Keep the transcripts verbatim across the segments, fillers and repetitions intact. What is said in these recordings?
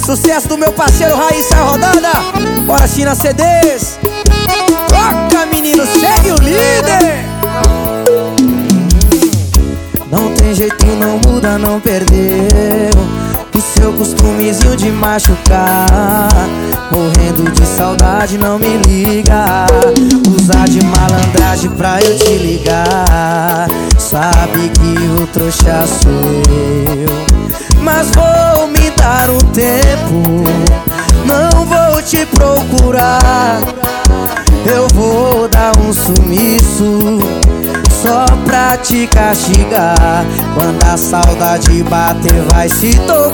Sucesso do meu parceiro Raíssa Rodada. Bora China C Ds. Toca, menino, segue o líder. Não tem jeito, não muda, não perdeu o seu costumezinho de machucar. Morrendo de saudade, não me liga. Usar de malandragem pra eu te ligar. Sabe que o trouxa sou eu, mas vou me dar um tempo. Não vou te procurar. Eu vou dar um sumiço só pra te castigar. Quando a saudade bater vai se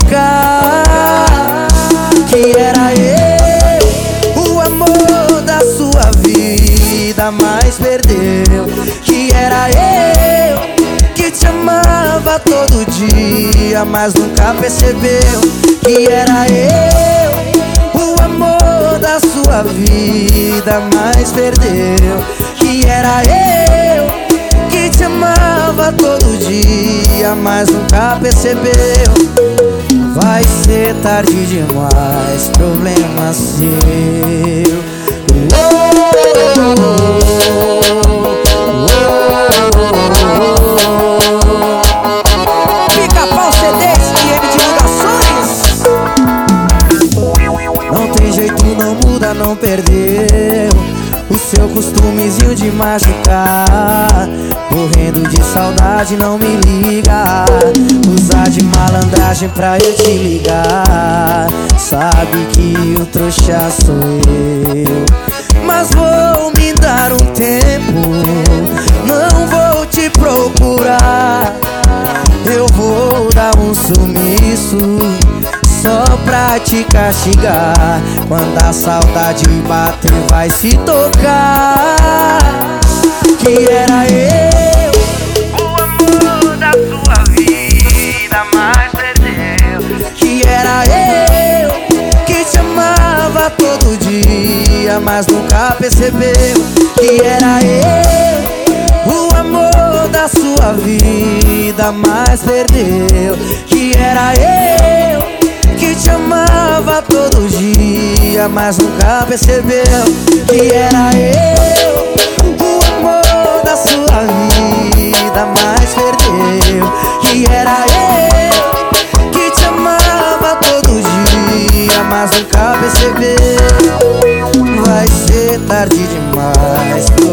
tocar que era eu, o amor da sua vida, mas perdeu. Que era eu, que te amava todo dia, mas nunca percebeu. Que era eu, o amor da sua vida, mas perdeu. Que era eu, que te amava todo dia, mas nunca percebeu. Vai ser tarde demais, problema seu. Pica-Pau C Ds e M Divulgações. Não tem jeito, não muda, não perdeu o seu costumezinho de machucar. Morrendo de saudade, não me liga. Usar de malandragem pra eu te ligar. Sabe que o trouxa sou eu, mas vou me dar um tempo. Não vou te procurar. Eu vou dar um sumiço só pra te castigar. Quando a saudade bater vai se tocar que era eu, o amor da sua vida, mas perdeu. que era eu, que te amava todo dia, mas nunca percebeu. Que era eu, o amor da sua vida, mas perdeu. Que era eu, que te amava todo dia, mas nunca percebeu. Que era eu, o amor da sua vida, mas perdeu. Que era eu, que te amava todo dia, mas nunca percebeu. Vai ser tarde demais.